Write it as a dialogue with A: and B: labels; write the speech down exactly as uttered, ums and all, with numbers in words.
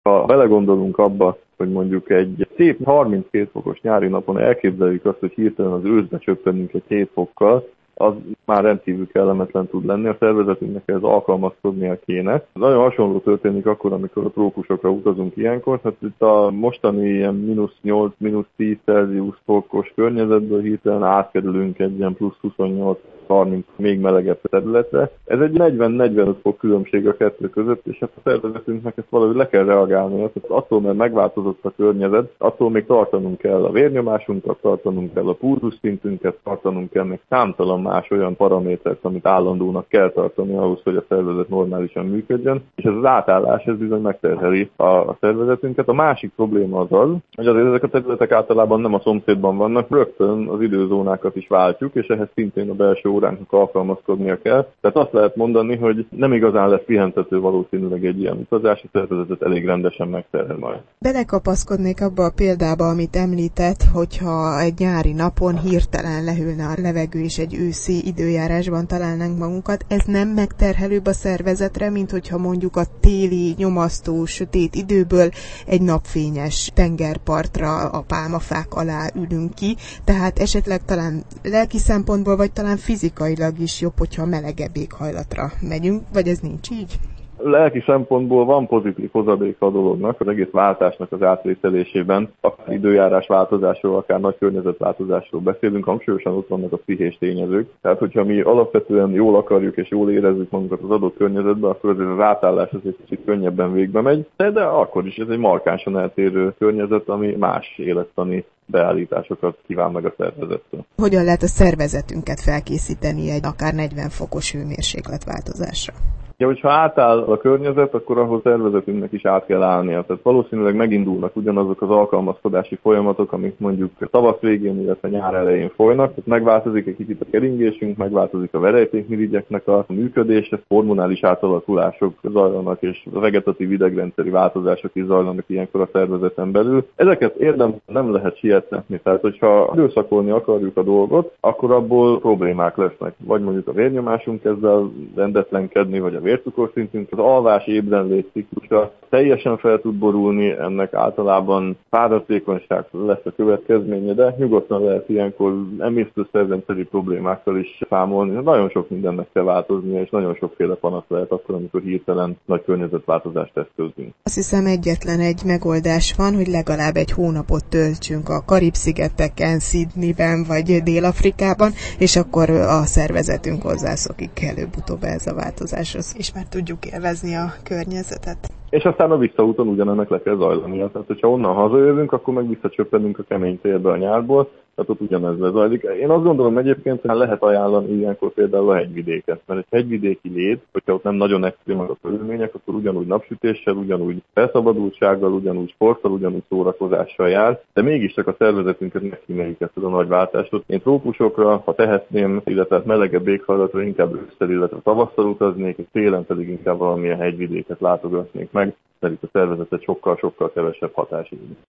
A: Ha belegondolunk abba, hogy mondjuk egy szép harminckét fokos nyári napon elképzeljük azt, hogy hirtelen az őszbe csöppenünk egy hét fokkal, az már rendkívül kellemetlen tud lenni, a szervezetünknek ez alkalmazkodnia kéne. Nagyon hasonló történik akkor, amikor a trópusokra utazunk ilyenkor, hát itt a mostani ilyen mínusz nyolc, mínusz tíz Celsius fokos környezetből hirtelen átkerülünk egy ilyen plusz huszonnyolc harminc még melegebb területre. Ez egy negyven-negyvenöt fok különbség a kettő között, és hát a szervezetünknek ezt valahogy le kell reagálni. Tehát attól, mert megváltozott a környezet, attól még tartanunk kell a vérnyomásunkat, tartanunk kell a pulzusszintünket, tartanunk kell még számtalan más olyan paramétert, amit állandónak kell tartani ahhoz, hogy a szervezet normálisan működjön, és ez az átállás, ez bizony megterheli a szervezetünket. A másik probléma az az, hogy azért ezek a területek általában nem a szomszédban vannak, rögtön az időzónákat is váltjuk, és ehhez szintén a belső óránknak alkalmazkodnia kell. Tehát azt lehet mondani, hogy nem igazán lesz pihentető valószínűleg egy ilyen utazás, a szervezetet elég rendesen megterhel majd.
B: Belekapaszkodnék abba a példába, amit említett, hogyha egy nyári napon hirtelen lehűlne a levegő és egy őszi időjárásban találnánk magunkat, ez nem megterhelőbb a szervezetre, mint hogyha mondjuk a téli, nyomasztó, sötét időből egy napfényes tengerpartra a pálmafák alá ülünk ki, tehát esetleg talán lelki szempontból, vagy talán fizikailag is jobb, hogyha melegebb éghajlatra megyünk, vagy ez nincs így?
A: Lelki szempontból van pozitív hozadéka a dolognak, az egész váltásnak az átvételésében, akár időjárás változásról, akár nagy környezetváltozásról beszélünk, hangsúlyosan ott vannak a pszichés tényezők. Tehát, hogyha mi alapvetően jól akarjuk és jól érezzük magunkat az adott környezetben, akkor azért az átállás azért kicsit könnyebben végbe megy, de, de akkor is ez egy markánsan eltérő környezet, ami más élettani beállításokat kíván meg a szervezettől.
B: Hogyan lehet a szervezetünket felkészíteni egy akár negyven fokos hőmérsékletváltozásra?
A: Ja, hogyha átáll a környezet, akkor ahhoz szervezetünknek is át kell állnia. Tehát valószínűleg megindulnak ugyanazok az alkalmazkodási folyamatok, amik mondjuk tavasz végén, illetve nyár elején folynak. Tehát megváltozik egy kicsit a keringésünk, megváltozik a verejtékmirigyeknek a működése, hormonális átalakulások zajlanak, és a vegetatív idegrendszeri változások is zajlanak ilyenkor a szervezeten belül. Ezeket érdemben nem lehet sietni. Tehát, hogyha időszakolni akarjuk a dolgot, akkor abból problémák lesznek. Vagy mondjuk a vérnyomásunk kezd el rendetlenkedni, vagy a vércukorszintünk, az alvás ébrenlét ciklusa teljesen fel tud borulni, ennek általában fáradtsékonyság lesz a következménye, de nyugodtan lehet ilyenkor emésztőszervrendszeri problémákkal is számolni. Nagyon sok mindennek kell változnia, és nagyon sokféle panasz lehet akkor, amikor hirtelen nagy környezetváltozást eszközünk.
B: Azt hiszem egyetlen egy megoldás van, hogy legalább egy hónapot töltsünk a Karib-szigeteken, Sydneyben vagy Dél-Afrikában, és akkor a szervezetünk hozzászokik előbb-utóbb ez a változáshoz, és már tudjuk élvezni a környezetet.
A: És aztán a visszaúton ugyanennek le kell zajlania. Tehát, hogyha onnan hazajövünk, akkor meg visszacsöppenünk a kemény télbe a nyárból, tehát ott ugyanez lezajlik. Én azt gondolom egyébként, hogy lehet ajánlani ilyenkor például a hegyvidéket, mert egy hegyvidéki lét, hogyha ott nem nagyon extrémek a körülmények, akkor ugyanúgy napsütéssel, ugyanúgy felszabadultsággal, ugyanúgy sporttal, ugyanúgy szórakozással jár, de mégiscsak a szervezetünket megkíméljük ezt a nagy váltást. Én trópusokra, ha tehetném, illetve melegebb éghajlatra inkább ősszel, illetve tavasszal utaznék, és télen pedig inkább valamilyen hegyvidéket látogatnék meg, mert itt a szervezetet sokkal-sokkal kevesebb hatás.